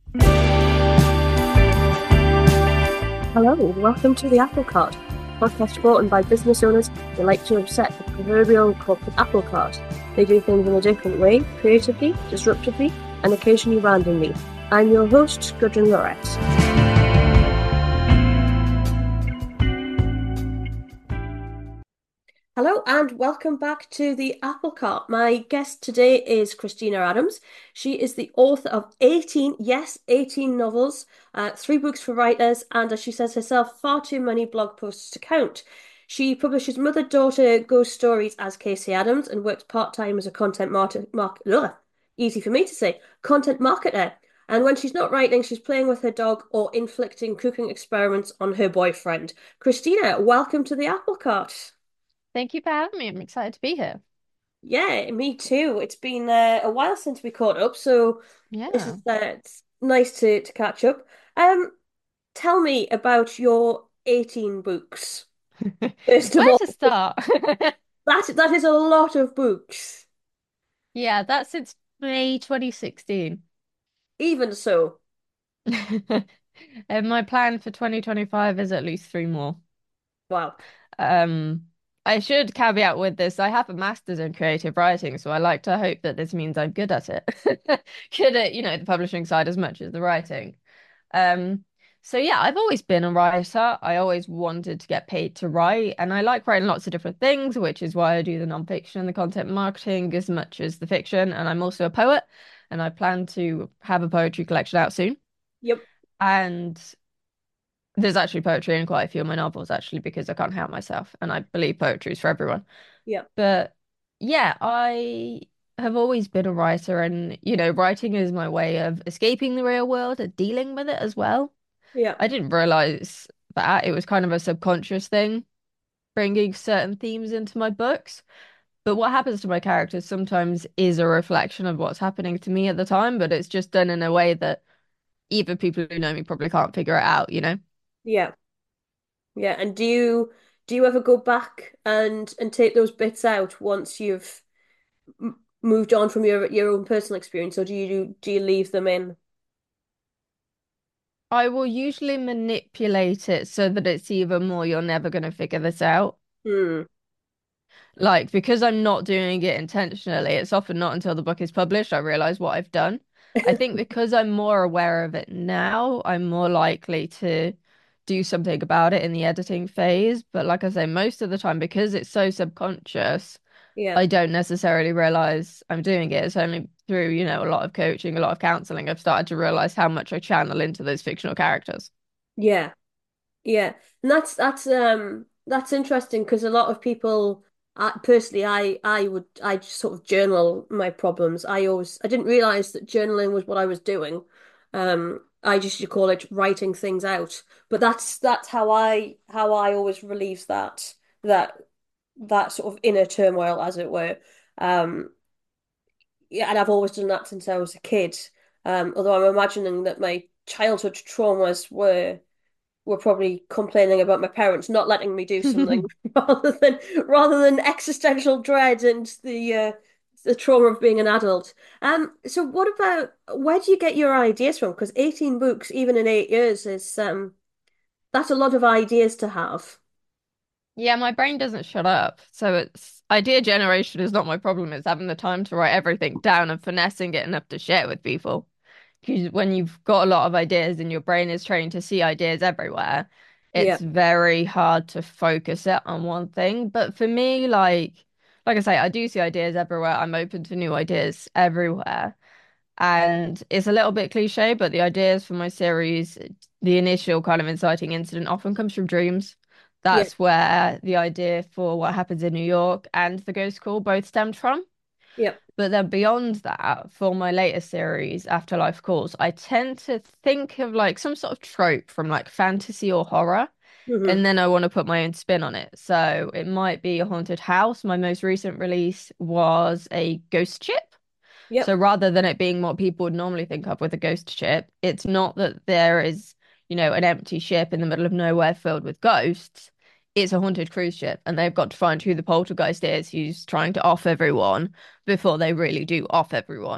Hello, welcome to the Apple Cart, podcast brought in by business owners who like to upset the proverbial corporate apple cart. They do things in a different way, creatively, disruptively, and occasionally randomly. I'm your host, Gudrun Lorette. Hello and welcome back to the Apple Cart. My guest today is Christina Adams. She is the author of 18, yes, 18 novels, three books for writers, and as she says herself, far too many blog posts to count. She publishes mother-daughter ghost stories as Casey Adams and works part-time as a easy for me to say, content marketer. And when she's not writing, she's playing with her dog or inflicting cooking experiments on her boyfriend. Christina, welcome to the Apple Cart. Thank you for having me. I'm excited to be here. Yeah, me too. It's been a while since we caught up, so this is Yeah. it's nice to catch up. Um, Tell me about your 18 books. First of Where all, to start? that is a lot of books. Yeah, that's since May 2016. Even so, And my plan for 2025 is at least three more. wow. Um, I should caveat with this. I have a master's in creative writing, so I like to hope that this means I'm good at it. Good at, the publishing side as much as the writing. Um, so yeah, I've always been a writer. I always wanted to get paid to write, and I like writing lots of different things, which is why I do the nonfiction and the content marketing as much as the fiction. And I'm also a poet, and I plan to have a poetry collection out soon. Yep. And there's actually poetry in quite a few of my novels, actually, because I can't help myself, and I believe poetry is for everyone. Yep. But yeah, I have always been a writer, and writing is my way of escaping the real world and dealing with it as well. Yep. I didn't realize that it was kind of a subconscious thing, bringing certain themes into my books. But what happens to my characters sometimes is a reflection of what's happening to me at the time, but it's just done in a way that even people who know me probably can't figure it out, you know? Yeah. Yeah. And do you ever go back and take those bits out once you've moved on from your own personal experience, or do you leave them in? I will usually manipulate it so that it's even more, you're never going to figure this out. Hmm. Like, because I'm not doing it intentionally, it's often not until the book is published I realize what I've done. I think because I'm more aware of it now, I'm more likely to do something about it in the editing phase. But like I say, most of the time, because it's so subconscious, Yeah. I don't necessarily realize I'm doing it. It's only through, a lot of coaching, a lot of counseling, I've started to realize how much I channel into those fictional characters. Yeah. Yeah, and that's interesting because a lot of people, personally, I just sort of journal my problems. I didn't realize that journaling was what I was doing. I just used to call it writing things out, but that's how I always relieve that that sort of inner turmoil, as it were. Um, yeah, and I've always done that since I was a kid. Although I'm imagining that my childhood traumas were probably complaining about my parents not letting me do something rather than existential dread and the trauma of being an adult. So what about where do you get your ideas from? Because 18 books, even in 8 years, is that's a lot of ideas to have. Yeah, my brain doesn't shut up. So it's idea generation is not my problem. It's having the time to write everything down and finessing it enough to share with people. Because when you've got a lot of ideas and your brain is trained to see ideas everywhere, Yeah, it's very hard to focus it on one thing. But for me, like I say, I do see ideas everywhere. I'm open to new ideas everywhere. And it's a little bit cliche, but the ideas for my series, the initial kind of inciting incident often comes from dreams. yeah, That's where the idea for what happens in New York and the Ghost Call both stemmed from. yeah. But then beyond that, for my latest series, Afterlife Calls, I tend to think of like some sort of trope from like fantasy or horror, Hmm. and then I want to put my own spin on it. So it might be a haunted house. My most recent release was a ghost ship. So Yep, rather than it being what people would normally think of with a ghost ship, it's not that there is, an empty ship in the middle of nowhere filled with ghosts. It's a haunted cruise ship, and they've got to find who the poltergeist is who's trying to off everyone before they really do off everyone.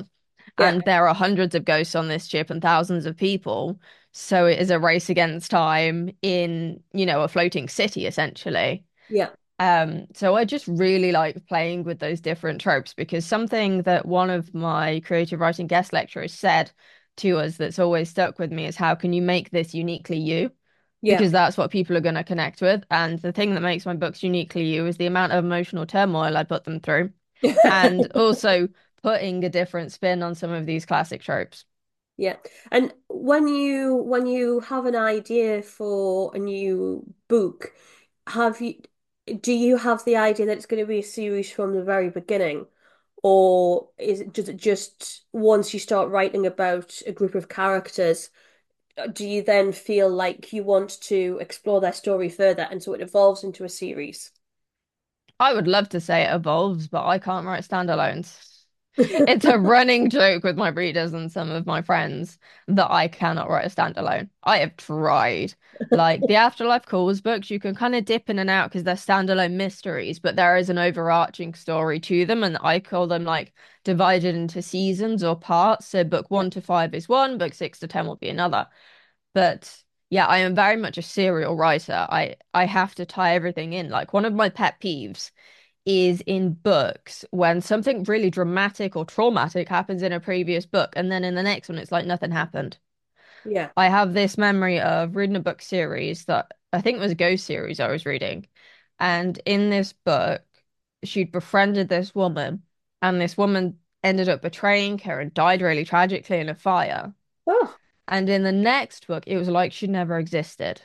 Yeah. and there are hundreds of ghosts on this ship and thousands of people. So it is a race against time in, a floating city, essentially. Yeah. So I just really like playing with those different tropes because something that one of my creative writing guest lecturers said to us that's always stuck with me is how can you make this uniquely you? Yeah. Because that's what people are going to connect with. And the thing that makes my books uniquely you is the amount of emotional turmoil I put them through, and also putting a different spin on some of these classic tropes. Yeah. And when you have an idea for a new book, have you do you have the idea that it's going to be a series from the very beginning? Or does it just once you start writing about a group of characters, do you then feel like you want to explore their story further and so it evolves into a series? I would love to say it evolves, but I can't write standalones. It's a running joke with my readers and some of my friends that I cannot write a standalone. I have tried. Like the Afterlife Calls books, you can kind of dip in and out because they're standalone mysteries, but there is an overarching story to them, and I call them like divided into seasons or parts. So book Yeah. 1 to 5 is one, book 6 to 10 will be another. But yeah, I am very much a serial writer. I have to tie everything in. Like one of my pet peeves is in books when something really dramatic or traumatic happens in a previous book, and then in the next one, it's like nothing happened. Yeah. I have this memory of reading a book series that I think was a Ghost series I was reading. And in this book, she'd befriended this woman, and this woman ended up betraying her and died really tragically in a fire. Oh. And in the next book, it was like she never existed.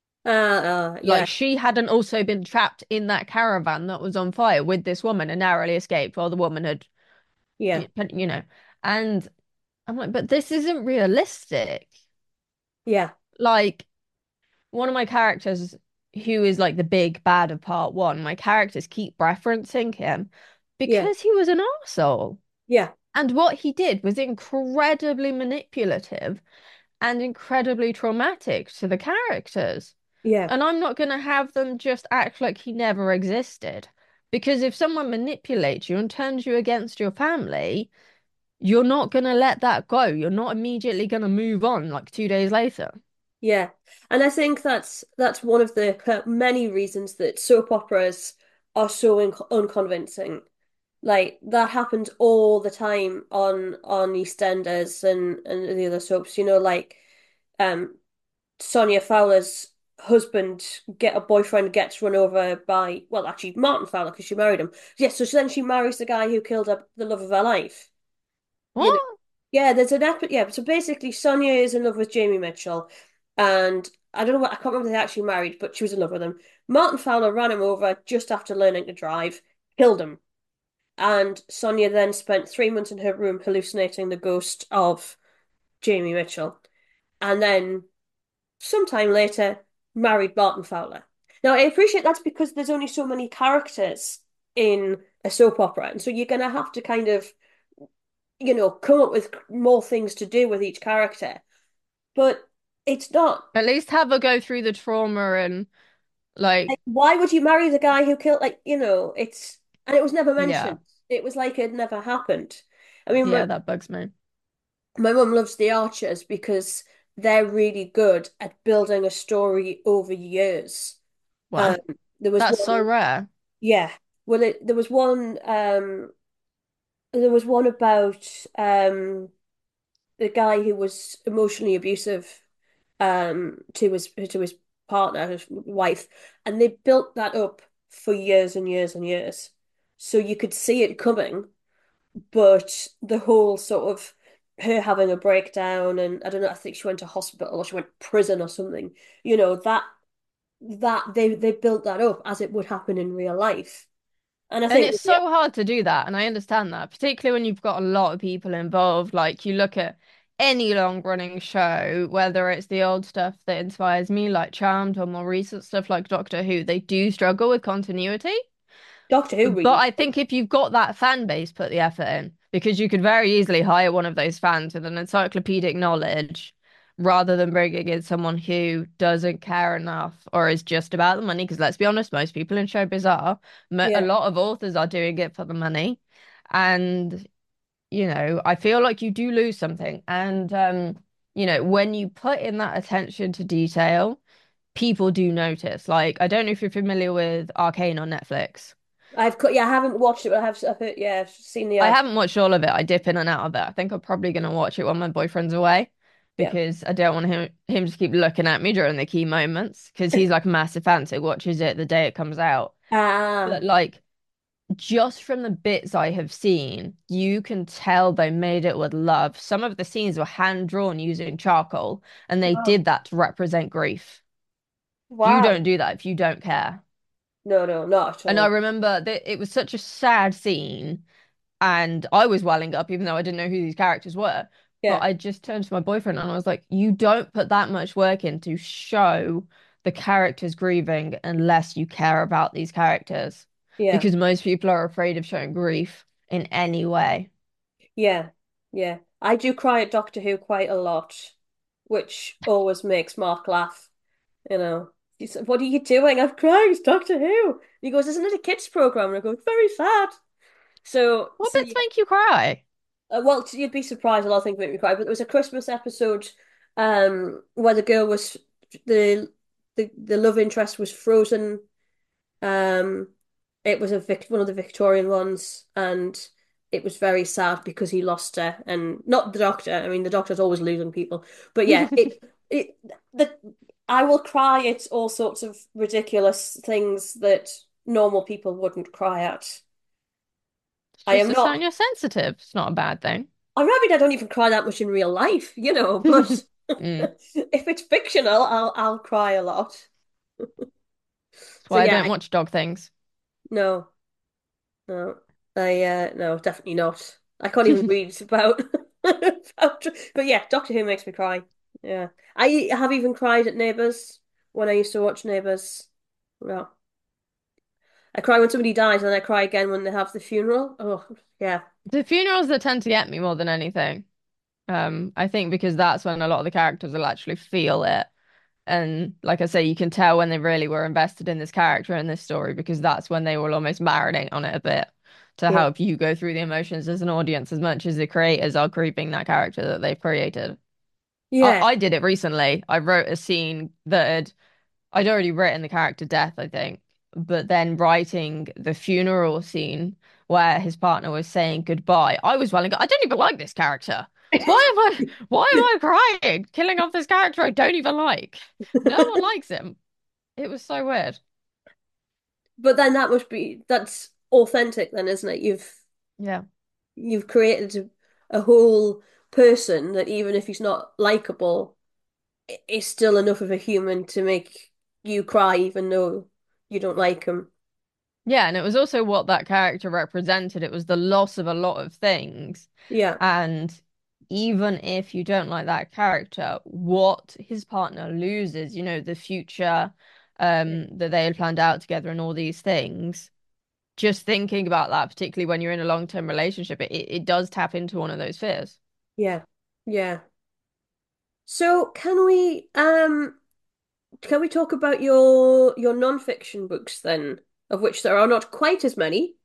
Yeah. Like she hadn't also been trapped in that caravan that was on fire with this woman and narrowly escaped while the woman had, Yeah. you know. And I'm like, but this isn't realistic. Yeah. Like one of my characters, who is like the big bad of part one, my characters keep referencing him Yeah. because he was an arsehole. Yeah. And what he did was incredibly manipulative and incredibly traumatic to the characters. Yeah. And I'm not going to have them just act like he never existed. Because if someone manipulates you and turns you against your family, you're not going to let that go. You're not immediately going to move on like 2 days later. Yeah. And I think that's one of the many reasons that soap operas are so unconvincing. Like that happens all the time on EastEnders and the other soaps. Like um Sonia Fowler's husband get a boyfriend gets run over by well actually Martin Fowler because she married him. Yes, so then she marries the guy who killed the love of her life. You know, What? yeah. There's an epic. Yeah, so basically Sonia is in love with Jamie Mitchell, and I don't know what I can't remember if they actually married, but she was in love with him. Martin Fowler ran him over just after learning to drive, killed him. And Sonia then spent 3 months in her room hallucinating the ghost of Jamie Mitchell. And then sometime later, married Martin Fowler. Now, I appreciate that's because there's only so many characters in a soap opera. And so you're going to have to kind of, come up with more things to do with each character. But it's not. At least have her go through the trauma and like, Like, why would you marry the guy who killed, and it was never yeah, mentioned. It was like it never happened. I mean, yeah, that bugs me. my mum loves The Archers because they're really good at building a story over years. Um, Wow, there was that's so one, rare. yeah. Well, there was one about the guy who was emotionally abusive to his partner, his wife, and they built that up for years and years and years. So you could see it coming, but the whole sort of her having a breakdown and I don't know, I think she went to hospital or she went to prison or something, that they built that up as it would happen in real life. And I And think it's so hard to do that, and I understand that, particularly when you've got a lot of people involved. Like you look at any long-running show, whether it's the old stuff that inspires me, like Charmed, or more recent stuff like Doctor Who, they do struggle with continuity. Doctor Who But really I think if you've got that fan base, put the effort in because you could very easily hire one of those fans with an encyclopedic knowledge rather than bringing in someone who doesn't care enough or is just about the money. Because let's be honest, most people in showbiz are. A yeah lot of authors are doing it for the money. And I feel like you do lose something. And when you put in that attention to detail, people do notice. Like, I don't know if you're familiar with Arcane on Netflix. Yeah, I haven't watched it, but I've heard, yeah, I've seen the I ad. haven't watched all of it. I dip in and out of it. I think I'm probably gonna watch it when my boyfriend's away Yeah. because I don't want him to keep looking at me during the key moments because he's like a massive fan, so he watches it the day it comes out. Ah, But like just from the bits I have seen, you can tell they made it with love. Some of the scenes were hand drawn using charcoal, and they wow. did that to represent grief. You Wow. don't do that if you don't care. No, no, not at And I all. remember that it was such a sad scene, and I was welling up, even though I didn't know who these characters were. But Yeah, I just turned to my boyfriend and I was like, you don't put that much work in to show the characters grieving unless you care about these characters. yeah, Because most people are afraid of showing grief in any way. yeah, yeah. I do cry at Doctor Who quite a lot, which always makes Mark laugh. You know, he said, "What are you doing?" I'm crying. It's Doctor Who. He goes, "Isn't it a kids' program?" And I go, "It's very sad." What So bits yeah. make you cry? Well, you'd be surprised. A lot of things make me cry. But there was a Christmas episode, where the girl was the love interest was frozen. Um, it was one of the Victorian ones, and it was very sad because he lost her, and not the Doctor. I mean, the Doctor's always losing people, but yeah, it the I will cry at all sorts of ridiculous things that normal people wouldn't cry at. It's I just am a sign not. you're sensitive. It's not a bad thing. I don't even cry that much in real life, but Mm. if it's fictional, I'll cry a lot. That's So why I yeah, don't watch dog things. no, no, no, definitely not. I can't even read about, but yeah, Doctor Who makes me cry. Yeah, I have even cried at Neighbours when I used to watch Neighbours. Yeah, I cry when somebody dies, and then I cry again when they have the funeral. Oh, yeah, The funerals that tend to get me more than anything. I think because that's when a lot of the characters will actually feel it. And like I say, you can tell when they really were invested in this character and this story because that's when they will almost marinate on it a bit to yeah, help you go through the emotions as an audience as much as the creators are creeping that character that they've created. I, yeah, I did it recently. I wrote a scene that I'd already written the character death, I think, but then writing the funeral scene where his partner was saying goodbye, I was welling up. I don't even like this character. Why am I crying? Killing off this character I don't even like. No one likes him. It was so weird. but then that's authentic, then, isn't it? Yeah. You've created a whole person that even if he's not likable, is still enough of a human to make you cry, even though you don't like him. Yeah, and it was also what that character represented. It was the loss of a lot of things. Yeah, And even if you don't like that character, what his partner loses, the future that they had planned out together and all these things, just thinking about that, particularly when you're in a long-term relationship, it does tap into one of those fears. yeah, yeah. So can we talk about your non-fiction books then, of which there are not quite as many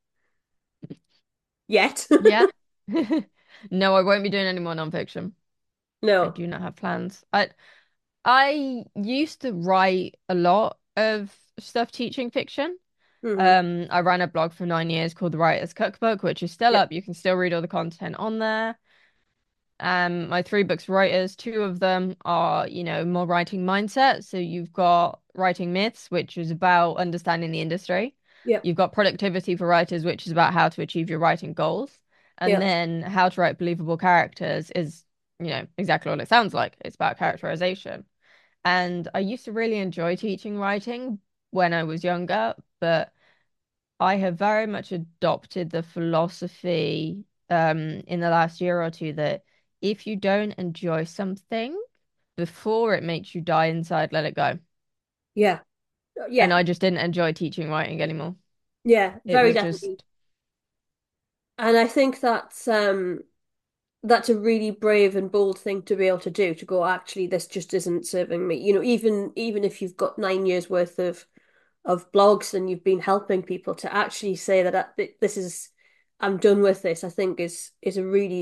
yet? Yeah. No, I won't be doing any more nonfiction. I No. do not have plans. I used to write a lot of stuff teaching fiction. Hmm. I ran a blog for 9 years called The Writer's Cookbook, which is still Yeah, up. You can still read all the content on there. My three books writers, two of them are, more writing mindset. So you've got Writing Myths, which is about understanding the industry. yeah, You've got Productivity for Writers, which is about how to achieve your writing goals. And yeah, then How to Write Believable Characters is, exactly what it sounds like. It's about characterization. And I used to really enjoy teaching writing when I was younger, but I have very much adopted the philosophy in the last year or two that if you don't enjoy something before it makes you die inside, let it go. yeah, And yeah, I just didn't enjoy teaching writing anymore. yeah, It very was definitely. just, And I think that's a really brave and bold thing to be able to do, to go, actually, this just isn't serving me. Even if you've got 9 years worth of blogs and you've been helping people, to actually say that this is I'm done with this, I think is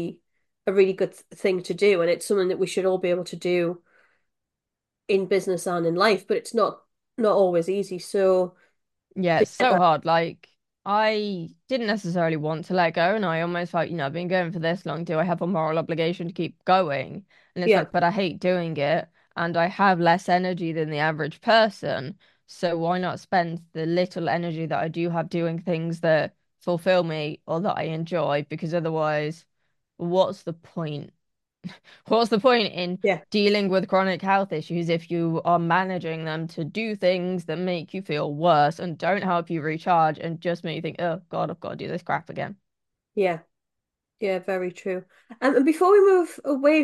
a really good thing to do, and it's something that we should all be able to do in business and in life, but it's not always easy. So Yeah, to it's get so that, hard. Like, I didn't necessarily want to let go, and I almost felt, I've been going for this long. Do I have a moral obligation to keep going? And it's yeah, like, but I hate doing it, and I have less energy than the average person. So why not spend the little energy that I do have doing things that fulfill me or that I enjoy? Because otherwise, what's the point? What's the point in yeah, dealing with chronic health issues if you are managing them to do things that make you feel worse and don't help you recharge and just make you think, oh God, I've got to do this crap again? yeah. Yeah, very true. And before we move away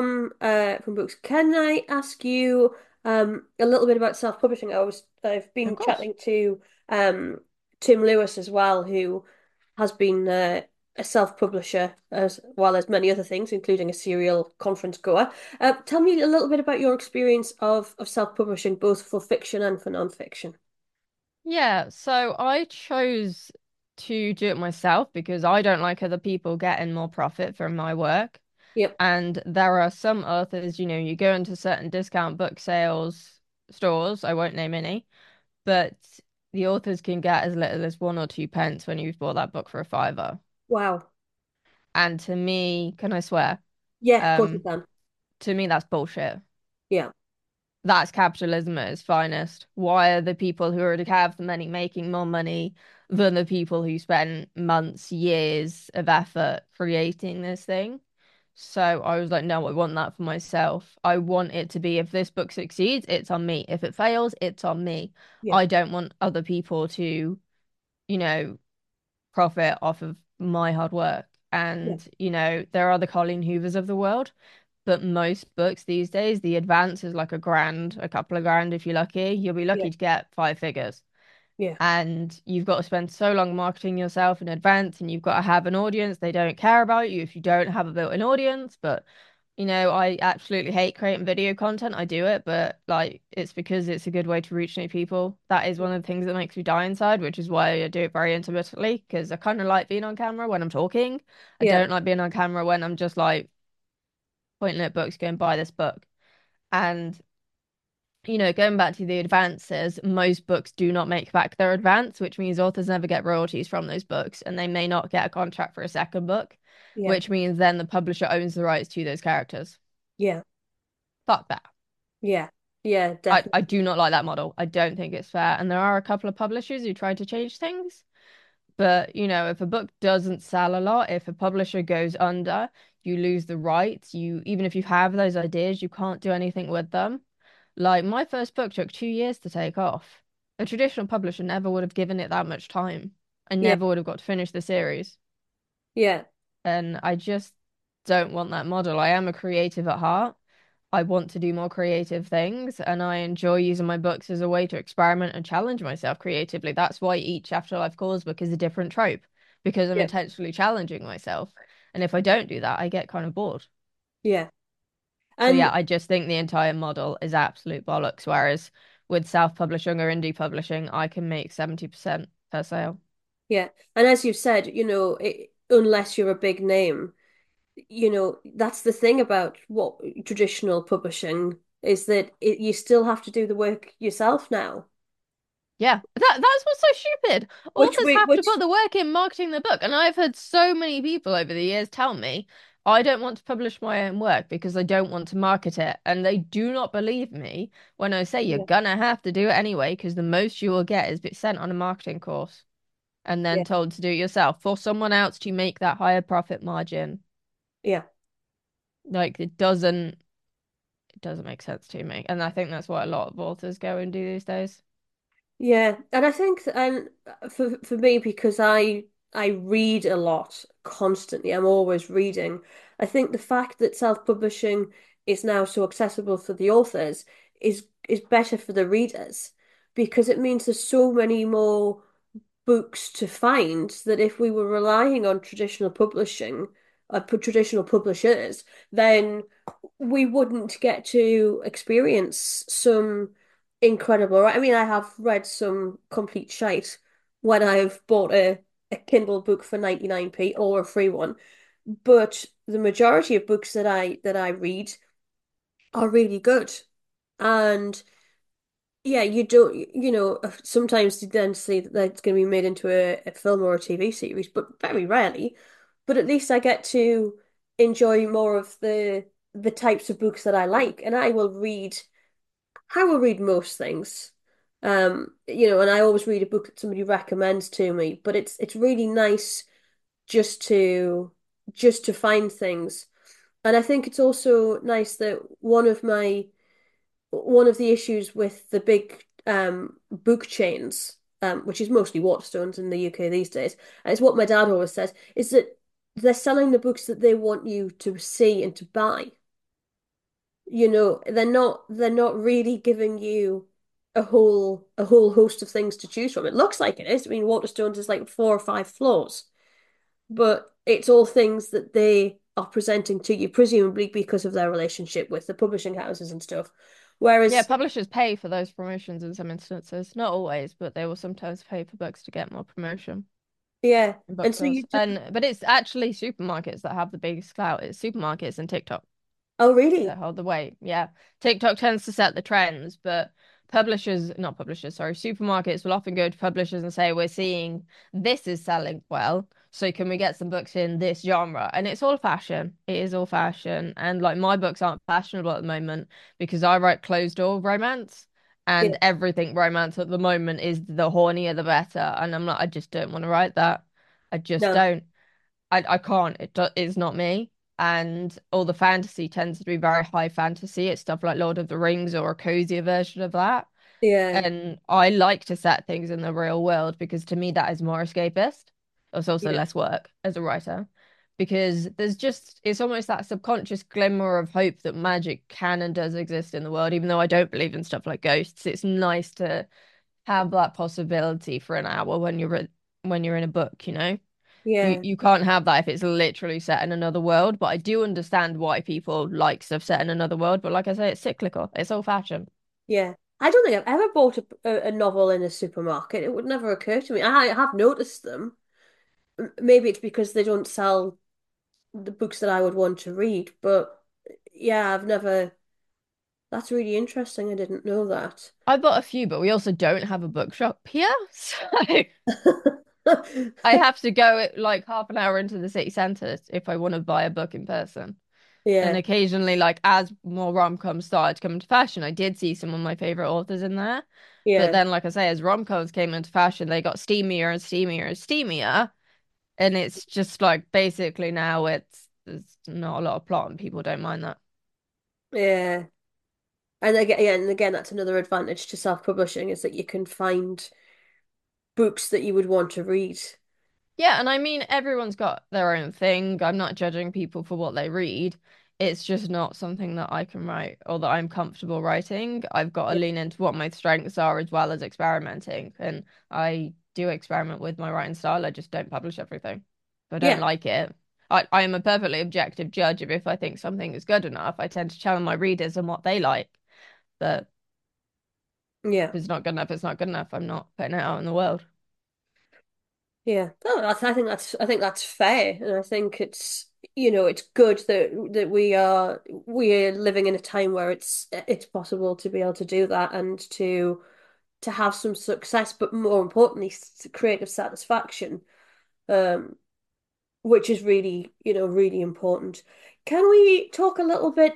from books, can I ask you a little bit about self-publishing? I've Of been course. chatting to Tim Lewis as well, who has been a self-publisher as well as many other things, including a serial conference goer. Tell me a little bit about your experience of self-publishing, both for fiction and for non-fiction. Yeah, so I chose to do it myself because I don't like other people getting more profit from my work. Yep. And there are some authors, you go into certain discount book sales stores, I won't name any, but the authors can get as little as 1 or 2 pence when you've bought that book for a fiver. Wow. And to me, can I swear? Yeah, of course you Um, can. to me, that's bullshit. Yeah. That's capitalism at its finest. Why are the people who already have the money making more money than the people who spend months, years of effort creating this thing? So I was like, no, I want that for myself. I want it to be if this book succeeds, it's on me. If it fails, it's on me. Yeah. I don't want other people to, you know, profit off of my hard work. Yeah. And, there are the Colleen Hoovers of the world, but most books these days, the advance is like a grand, a couple of grand if you're lucky. You'll be Yeah. lucky to get 5 figures. Yeah. And you've got to spend so long marketing yourself in advance, and you've got to have an audience. They don't care about you if you don't have a built-in audience. But I absolutely hate creating video content. I do it, but like it's because it's a good way to reach new people. That is one of the things that makes me die inside, which is why I do it very intermittently, because I kind of like being on camera when I'm talking. I Yeah. don't like being on camera when I'm just like pointing at books, going buy this book. And going back to the advances, most books do not make back their advance, which means authors never get royalties from those books, and they may not get a contract for a second book, Yeah. which means then the publisher owns the rights to those characters. Yeah. Fuck that. Yeah. Yeah, I definitely. do not like that model. I don't think it's fair. And there are a couple of publishers who try to change things. But, if a book doesn't sell a lot, if a publisher goes under, you lose the rights. Even if you have those ideas, you can't do anything with them. Like my first book took 2 years to take off. A traditional publisher never would have given it that much time. I Yeah. never would have got to finish the series. Yeah. And I just don't want that model. I am a creative at heart. I want to do more creative things, and I enjoy using my books as a way to experiment and challenge myself creatively. That's why each Afterlife Calls book is a different trope, because I'm Yeah. intentionally challenging myself. And if I don't do that, I get kind of bored. Yeah. So yeah, And I just think the entire model is absolute bollocks. Whereas with self-publishing or indie publishing, I can make 70% per sale. yeah. And as you've said, unless you're a big name, that's the thing about what traditional publishing is that you still have to do the work yourself now. Yeah, that's what's so stupid. Which Authors we have to which put the work in marketing the book, and I've heard so many people over the years tell me I don't want to publish my own work because I don't want to market it, and they do not believe me when I say you're Yeah. gonna have to do it anyway, because the most you will get is sent on a marketing course and then Yeah. told to do it yourself for someone else to make that higher profit margin. Yeah. Like it doesn't make sense to me, and I think that's what a lot of authors go and do these days. Yeah. And I think and for me because I read a lot constantly. I'm always reading. I think the fact that self-publishing is now so accessible for the authors is better for the readers because it means there's so many more books to find that if we were relying on traditional publishing, traditional publishers, then we wouldn't get to experience some incredible. I mean, I have read some complete shite when I've bought a Kindle book for 99p or a free one. But the majority of books that I read are really good. And yeah, you don't, sometimes you then see that it's going to be made into a film or a TV series, but very rarely. But at least I get to enjoy more of the types of books that I like, and I will read most things. And I always read a book that somebody recommends to me, but it's really nice just to just to find things. And I think it's also nice that one of the issues with the big book chains, which is mostly Waterstones in the UK these days, and it's what my dad always says, is that they're selling the books that they want you to see and to buy. They're not really giving you a whole host of things to choose from. It looks like it is. I mean, Waterstones is like 4 or 5 floors, but it's all things that they are presenting to you, presumably because of their relationship with the publishing houses and stuff. Yeah, Whereas, publishers pay for those promotions in some instances. Not always, but they will sometimes pay for books to get more promotion yeah, in and so bookstores. you just, And but it's actually supermarkets that have the biggest clout. It's supermarkets and TikTok oh, that really? hold the weight. Yeah. TikTok tends to set the trends, but not publishers, sorry, supermarkets will often go to publishers and say, we're seeing this is selling well. So can we get some books in this genre? And it's all fashion. It is all fashion. And like my books aren't fashionable at the moment because I write closed door romance Yeah, and everything romance at the moment is the hornier the better. And I'm like, I just don't want to write that. I just no, don't. I can't. It's not me. And all the fantasy tends to be very high fantasy. It's stuff like Lord of the Rings or a cozier version of that. yeah, And I like to set things in the real world because to me that is more escapist. It's also yeah, less work as a writer because it's almost that subconscious glimmer of hope that magic can and does exist in the world, even though I don't believe in stuff like ghosts. It's nice to have that possibility for an hour when you're in a book, you know? yeah, You can't have that if it's literally set in another world. But I do understand why people like stuff set in another world. But like I say, it's cyclical. It's old fashioned. yeah. I don't think I've ever bought a novel in a supermarket. It would never occur to me. I have noticed them. Maybe it's because they don't sell the books that I would want to read, but yeah, I've never. That's really interesting. I didn't know that. I bought a few, but we also don't have a bookshop here. So I have to go like half an hour into the city centre if I want to buy a book in person. And Yeah, occasionally, like as more rom-coms started to come into fashion, I did see some of my favorite authors in there. But yeah, then, like I say, as rom-coms came into fashion, they got steamier and steamier and steamier. And it's just like basically now there's not a lot of plot and people don't mind that. yeah. And again, that's another advantage to self-publishing is that you can find books that you would want to read. Yeah, and I mean everyone's got their own thing. I'm not judging people for what they read. It's just not something that I can write or that I'm comfortable writing. I've got to Yeah, lean into what my strengths are as well as experimenting. And I do experiment with my writing style. I just don't publish everything. If I don't yeah, like it, I am a perfectly objective judge of if I think something is good enough. I tend to challenge my readers on what they like. But yeah, if it's not good enough, it's not good enough. I'm not putting it out in the world. yeah. No, I think that's fair, and I think it's good that we are living in a time where it's possible to be able to do that and to have some success, but more importantly, creative satisfaction. Um, which is really, really important. Can we talk a little bit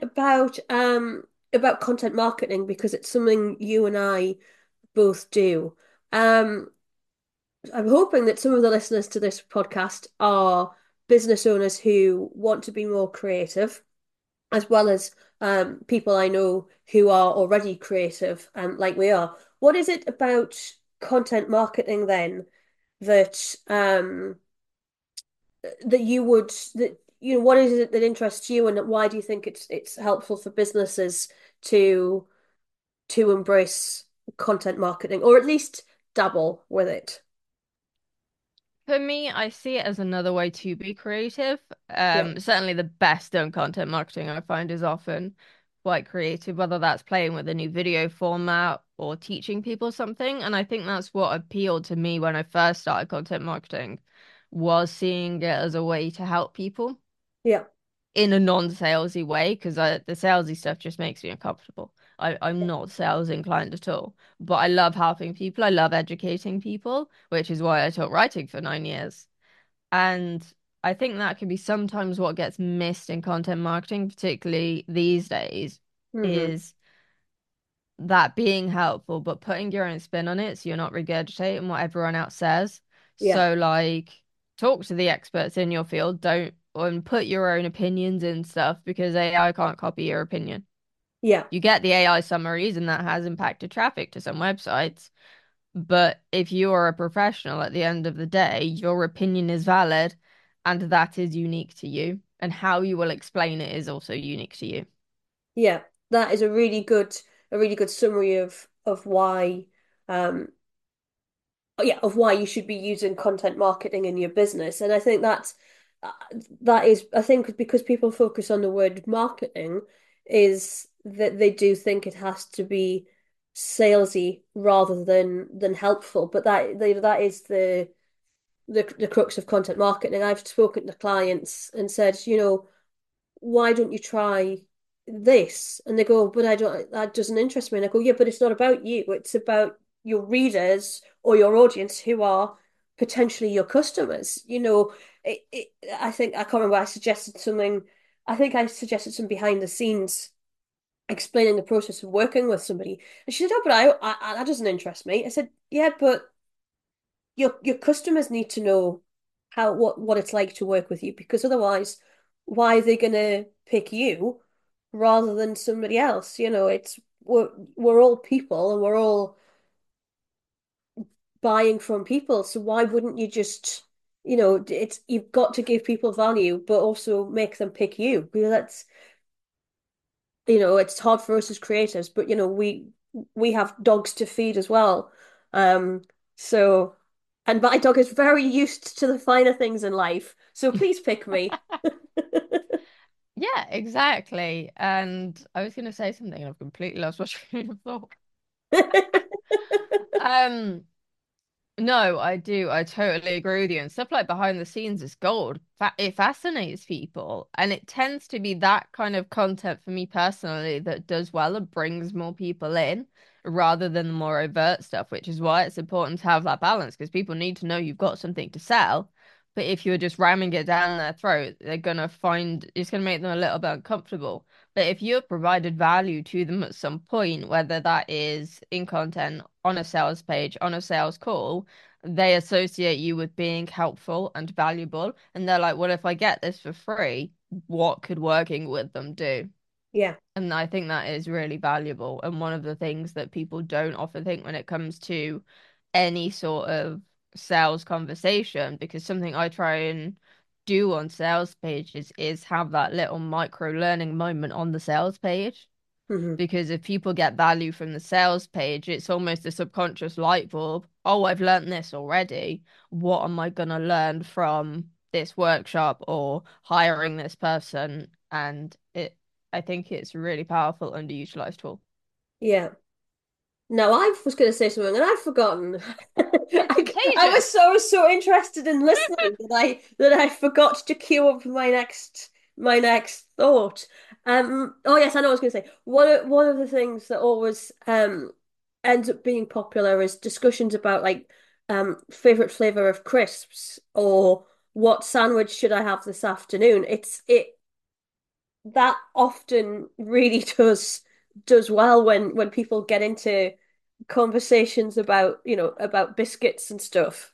about content marketing because it's something you and I both do. Um, I'm hoping that some of the listeners to this podcast are business owners who want to be more creative, as well as people I know who are already creative, like we are. What is it about content marketing then that that you would that what is it that interests you and why do you think it's helpful for businesses to embrace content marketing or at least dabble with it? For me, I see it as another way to be creative. Yeah, Certainly the best done content marketing I find is often quite creative, whether that's playing with a new video format or teaching people something. And I think that's what appealed to me when I first started content marketing. was seeing it as a way to help people Yeah. in a non-salesy way because the salesy stuff just makes me uncomfortable. I'm not sales inclined at all, but I love helping people. I love educating people, which is why I taught writing for 9 years. And I think that can be sometimes what gets missed in content marketing, particularly these days, Hmm. is that being helpful, but putting your own spin on it so you're not regurgitating what everyone else says. Yeah. So, like, talk to the experts in your field, don't and put your own opinions in stuff because AI can't copy your opinion. Yeah. You get the AI summaries, and that has impacted traffic to some websites. But if you are a professional at the end of the day, your opinion is valid and that is unique to you. And how you will explain it is also unique to you. Yeah. That is a really good summary of why yeah, of why you should be using content marketing in your business. And I think uh, that is, I think because people focus on the word marketing, is that they do think it has to be salesy rather than helpful. But that is the crux of content marketing. I've spoken to clients and said, why don't you try this? And they go, but I don't, that doesn't interest me. And I go, yeah, but it's not about you. It's about your readers or your audience who are potentially your customers. I think, I can't remember, I think I suggested some behind the scenes explaining the process of working with somebody. And she said, oh, but that doesn't interest me. I said, yeah, but your customers need to know what it's like to work with you because otherwise, why are they gonna pick you rather than somebody else? It's we're all people and we're all buying from people, so why wouldn't you just it's you've got to give people value, but also make them pick you because that's it's hard for us as creators, but we have dogs to feed as well. Um, so and my dog is very used to the finer things in life. So please pick me. Yeah, exactly. And I was going to say something and I've completely lost my train of thought. Um, No, I do. I totally agree with you. And stuff like behind the scenes is gold. It fascinates people. And it tends to be that kind of content for me personally that does well and brings more people in rather than the more overt stuff, which is why it's important to have that balance because people need to know you've got something to sell. But if you're just ramming it down their throat, they're gonna find it's gonna make them a little bit uncomfortable. But if you've provided value to them at some point, whether that is in content, on a sales page, on a sales call, they associate you with being helpful and valuable. And they're like, well, if I get this for free, what could working with them do? Yeah. And I think that is really valuable. And one of the things that people don't often think when it comes to any sort of sales conversation, because something I try and do on sales pages is have that little micro learning moment on the sales page Hmm. because if people get value from the sales page, it's almost a subconscious light bulb. Oh, I've learned this already. What am I going to learn from this workshop or hiring this person? I think it's a really powerful underutilized tool. Yeah. No, I was going to say something and I've forgotten. It's I was contagious. so interested in listening that I forgot to queue up my next thought. Oh yes, I know what I was going to say. One of the things that always ends up being popular is discussions about like favorite flavor of crisps or what sandwich should I have this afternoon. It that often really does well when people get into conversations about biscuits and stuff.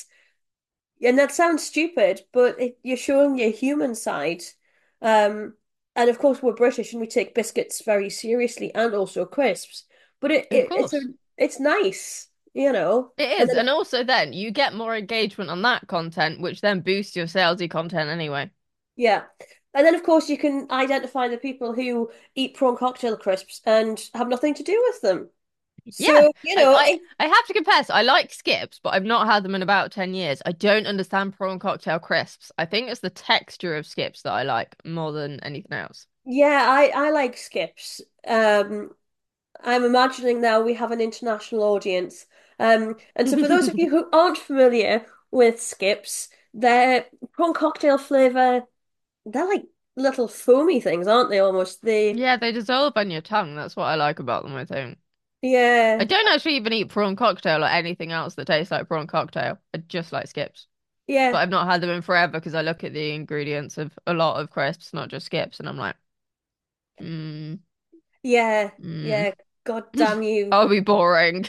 And that sounds stupid, but you're showing your human side. Um, and of course we're British and we take biscuits very seriously and also crisps. But Of course. it's nice, you know. It And is. then And also then you get more engagement on that content, which then boosts your salesy content anyway. yeah. And then of course you can identify the people who eat prawn cocktail crisps and have nothing to do with them. Yeah, So, and I have to confess, I like skips, but I've not had them in about 10 years. I don't understand prawn cocktail crisps. I think it's the texture of skips that I like more than anything else. yeah, I like skips. I'm imagining now we have an international audience. And so for those of you who aren't familiar with skips, Their prawn cocktail flavor, they're like little foamy things, aren't they? Almost. Yeah, they dissolve on your tongue. That's what I like about them, I think. I Yeah, don't actually even eat prawn cocktail or anything else that tastes like prawn cocktail. I just like Skips. But yeah, I've not had them in forever because I look at the ingredients of a lot of crisps, not just Skips, and I'm like, mm, yeah, mm. yeah. God damn you. I'll be boring.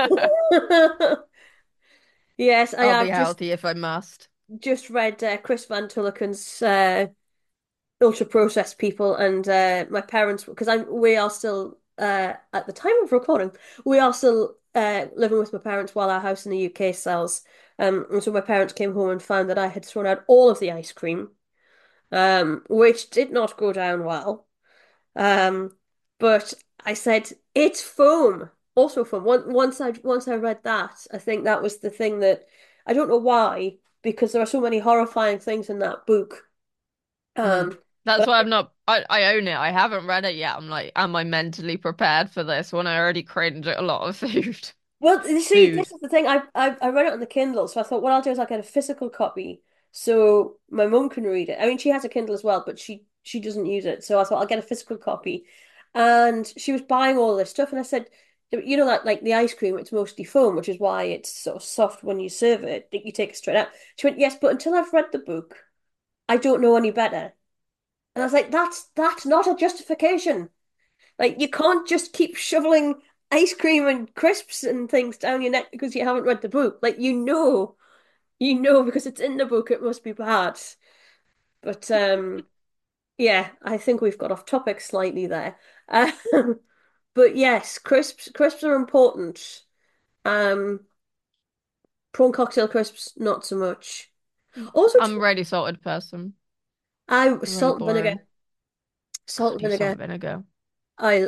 Yes, I'll be I've healthy if I must. just read Chris Van Tulleken's ultra processed people, and my parents, because I we are still at the time of recording, we are still living with my parents while our house in the UK sells. And so my parents came home and found that I had thrown out all of the ice cream, which did not go down well. Um, but I said it's foam, also foam. Once I read that, I think that was the thing that I don't know why, because there are so many horrifying things in that book. Mm. Um, That's but why I'm not. I own it. I haven't read it yet. I'm like, am I mentally prepared for this when I already cringe at a lot of food? well, you see, Food. this is the thing. I read it on the Kindle, so I thought what I'll do is I'll get a physical copy so my mum can read it. I mean, she has a Kindle as well, but she doesn't use it, so I thought I'll get a physical copy. And she was buying all this stuff, and I said, you know, that like the ice cream, it's mostly foam, which is why it's sort of soft when you serve it. That you take it straight out. She went, yes, but until I've read the book, I don't know any better. And I was like, that's not a justification. Like you can't just keep shoveling ice cream and crisps and things down your neck because you haven't read the book. Like you know because it's in the book it must be bad. But yeah, I think we've got off topic slightly there. Um, but yes, crisps are important. Um, prawn cocktail crisps not so much. Also, I'm a really salted person. I I'm really salt and vinegar, boring. salt God, and do salt vinegar. and vinegar. I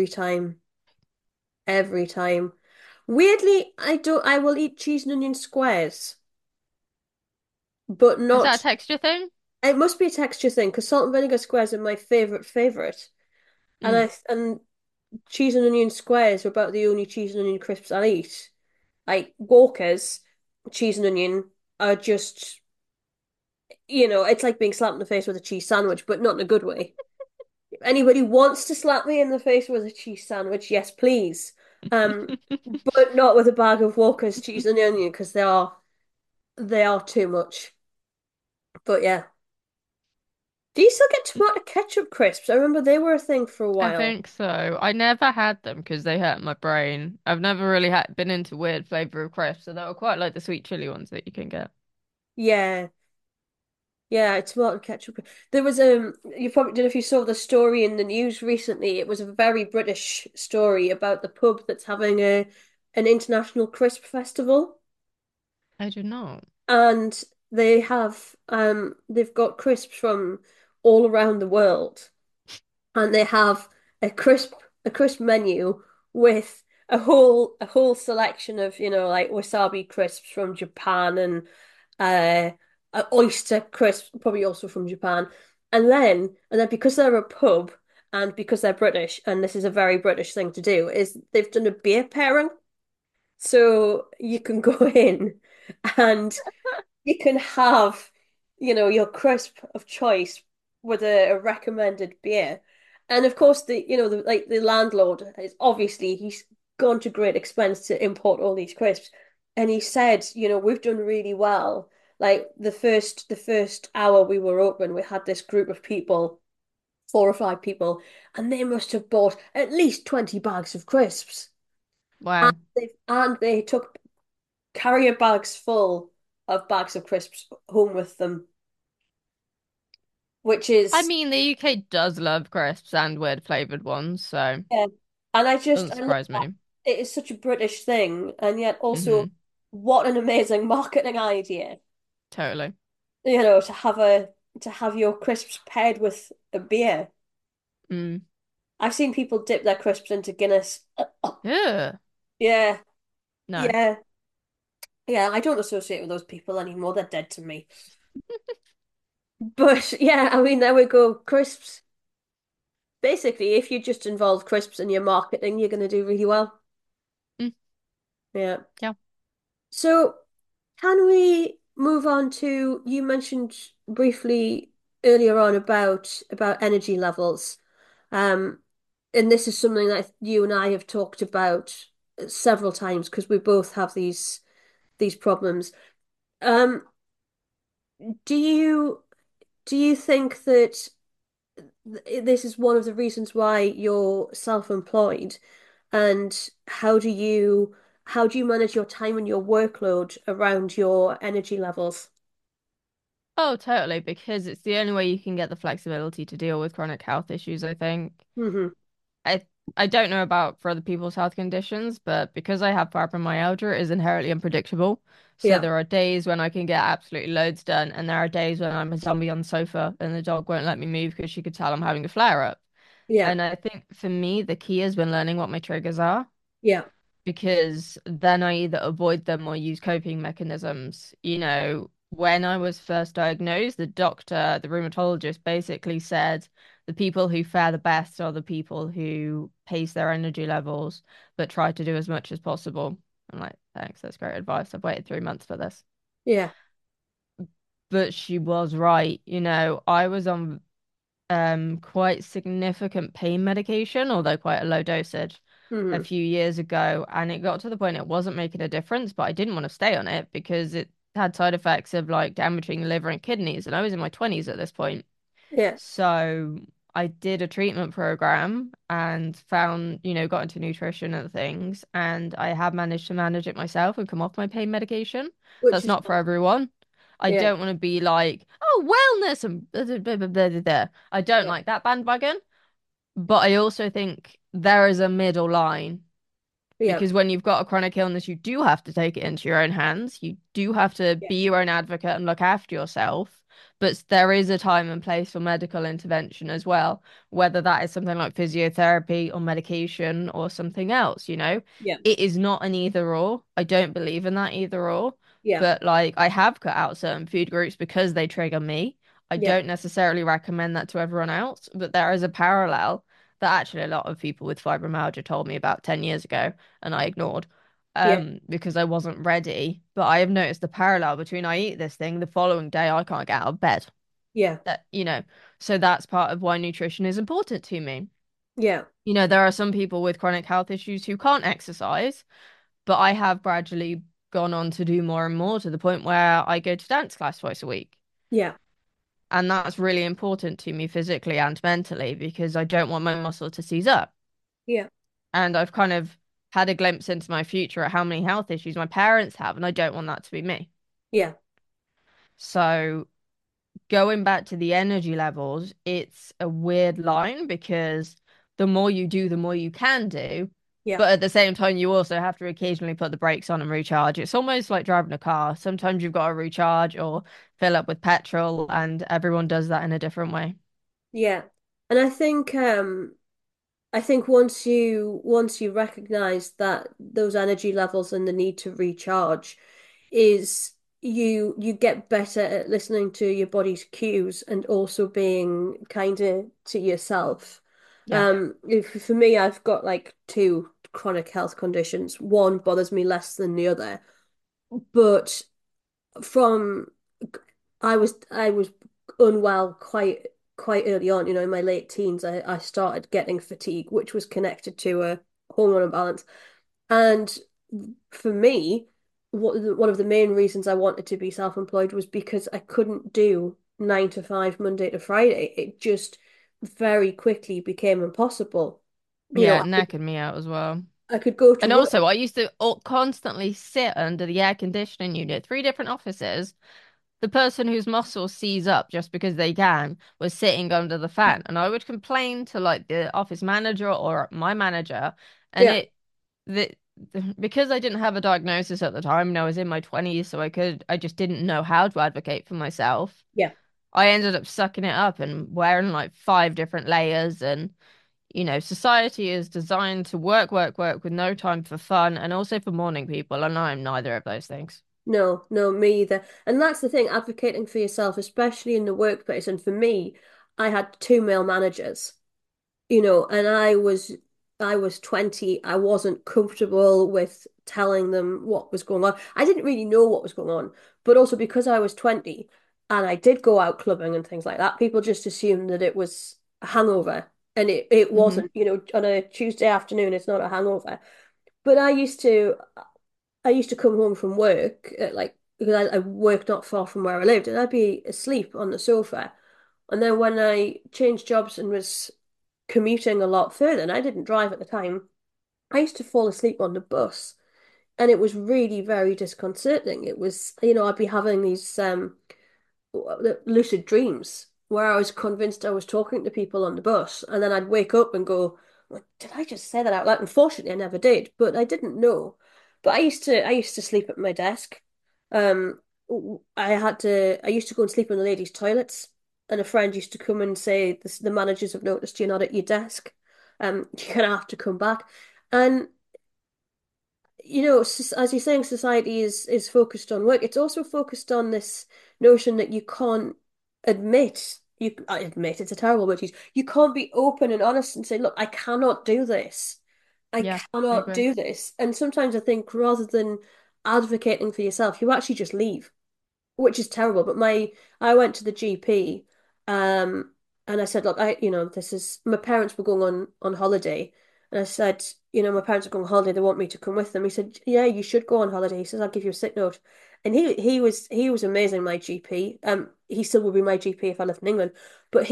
every time. Weirdly, I will eat cheese and onion squares, but Is that a not. texture thing? It must be a texture thing because salt and vinegar squares are my favorite, and Mm. and cheese and onion squares are about the only cheese and onion crisps I'll eat. Like Walker's cheese and onion are just, it's like being slapped in the face with a cheese sandwich, but not in a good way. If anybody wants to slap me in the face with a cheese sandwich, yes, please. Um, but not with a bag of Walker's cheese and onion because they are too much. But yeah. Do you still get tomato ketchup crisps? I remember they were a thing for a I while. think so. I never had them because they hurt my brain. I've never really been into weird flavor of crisps, so they were quite like the sweet chili ones that you can get. Yeah. Yeah, tomato ketchup. There was you probably don't know if you saw the story in the news recently. It was a very British story about the pub that's having an international crisp festival. I do not. And they've got crisps from all around the world. And they have a crisp menu with a whole selection of, like wasabi crisps from Japan and uh oyster crisps probably also from Japan. And then because they're a pub and because they're British, and this is a very British thing to do, is they've done a beer pairing. So you can go in and you can have, your crisp of choice with a recommended beer. And of course, the landlord is obviously he's gone to great expense to import all these crisps. And he said, we've done really well. Like the first hour we were open, we had this group of people, 4 or 5 people, and they must have bought at least 20 bags of crisps. And Wow. they took carrier bags full of bags of crisps home with them, which I is mean, the UK does love crisps and weird flavored ones, so yeah. And doesn't I love surprise that. me. It is such a British thing, and yet also Hmm. what an amazing marketing idea. Totally. To have your crisps paired with a beer. Mm. I've seen people dip their crisps into Guinness. Ugh. Yeah, No. yeah, yeah. I don't associate with those people anymore. They're dead to me. But yeah, I mean, there we go. Crisps. Basically, if you just involve crisps in your marketing, you're going to do really well. Mm. Yeah. Yeah. So, can we? move on to, you mentioned briefly earlier on about energy levels. Um, and this is something that you and I have talked about several times because we both have these problems. Um, do you do you think that this is one of the reasons why you're self-employed? And how do you manage your time and your workload around your energy levels? Oh, totally, because it's the only way you can get the flexibility to deal with chronic health issues, I think. Hmm. I I don't know about for other people's health conditions, but because I have fibromyalgia, it is inherently unpredictable. So Yeah, there are days when I can get absolutely loads done, and there are days when I'm a zombie on the sofa and the dog won't let me move because she could tell I'm having a flare up. yeah, And I think for me, the key has been learning what my triggers are yeah. because then I either avoid them or use coping mechanisms. When I was first diagnosed, the doctor, the rheumatologist, basically said the people who fare the best are the people who pace their energy levels, but try to do as much as possible. I'm like, thanks, that's great advice. I've waited 3 months for this. Yeah. But she was right. I was on quite significant pain medication, although quite a low dosage, a Hmm. few years ago, and it got to the point it wasn't making a difference, but I didn't want to stay on it because it had side effects of like damaging the liver and kidneys, and I was in my 20s at this point. Yeah. So I did a treatment program and found, got into nutrition and things, and I have managed to manage it myself and come off my pain medication. Which That's is not for everyone. I yeah, don't want to be like, oh, wellness and blah, blah, blah, blah, blah, blah, blah. I don't yeah, like that bandwagon, but I also think there is a middle line yeah, because when you've got a chronic illness, you do have to take it into your own hands. You do have to yeah, be your own advocate and look after yourself. But there is a time and place for medical intervention as well, whether that is something like physiotherapy or medication or something else, you know? yeah, It is not an either or. I don't believe in that either or. yeah, But like I have cut out certain food groups because they trigger me. I yeah, don't necessarily recommend that to everyone else, but there is a parallel that actually a lot of people with fibromyalgia told me about 10 years ago and I ignored yeah, because I wasn't ready. But I have noticed the parallel between I eat this thing, the following day I can't get out of bed. yeah, So that's part of why nutrition is important to me. yeah, There are some people with chronic health issues who can't exercise, but I have gradually gone on to do more and more to the point where I go to dance class twice a week. yeah, And that's really important to me physically and mentally because I don't want my muscle to seize up. yeah, And I've kind of had a glimpse into my future at how many health issues my parents have, and I don't want that to be me. yeah, So going back to the energy levels, it's a weird line because the more you do, the more you can do. yeah. But at the same time, you also have to occasionally put the brakes on and recharge. It's almost like driving a car. Sometimes you've got to recharge or fill up with petrol, and everyone does that in a different way. Yeah. And I think once you recognize that those energy levels and the need to recharge is you get better at listening to your body's cues and also being kinder to yourself. Yeah. For me, I've got like two chronic health conditions. One bothers me less than the other, but from I was unwell quite early on, in my late teens. I started getting fatigue, which was connected to a hormone imbalance. And for me, one of the main reasons I wanted to be self-employed was because I couldn't do 9 to 5 Monday to Friday. It just very quickly became impossible. You know, Yeah, it knackered me out as well. I could go to And work. also, I used to constantly sit under the air conditioning unit, three different offices. The person whose muscles seize up just because they can was sitting under the fan, and I would complain to like the office manager or my manager, and Yeah, the, because I didn't have a diagnosis at the time, and I was in my 20s, so I just didn't know how to advocate for myself. yeah, I ended up sucking it up and wearing like five different layers and society is designed to work, work, work with no time for fun and also for morning people, and I'm neither of those things. no, no, me either. And that's the thing, advocating for yourself, especially in the workplace. And for me, I had two male managers, and I was 20, I wasn't comfortable with telling them what was going on. I didn't really know what was going on, but also because I was 20 and I did go out clubbing and things like that, people just assumed that it was a hangover. And it Hmm. wasn't, on a Tuesday afternoon, it's not a hangover. But I used to come home from work at like because I worked not far from where I lived, and I'd be asleep on the sofa. And then when I changed jobs and was commuting a lot further, and I didn't drive at the time, I used to fall asleep on the bus, and it was really very disconcerting. It was, I'd be having these lucid dreams where I was convinced I was talking to people on the bus, and then I'd wake up and go, like, did I just say that out loud? Unfortunately, I never did, but I didn't know. But I used to sleep at my desk. Um, I used to go and sleep in the ladies' toilets, and a friend used to come and say, the managers have noticed you're not at your desk. You're gonna have to come back. And as you're saying, society is focused on work. It's also focused on this notion that you can't I admit it's a terrible word to use. You can't be open and honest and say, look, I cannot do this. I Yeah, I cannot agree. do this. And sometimes I think rather than advocating for yourself, you actually just leave, which is terrible. But I went to the GP, um, and I said, look, this is my parents were going on holiday, and I said, my parents are going on holiday. They want me to come with them. He said, yeah, you should go on holiday. He says, I'll give you a sick note, and he was amazing. My GP, he still would be my GP if I lived in England, but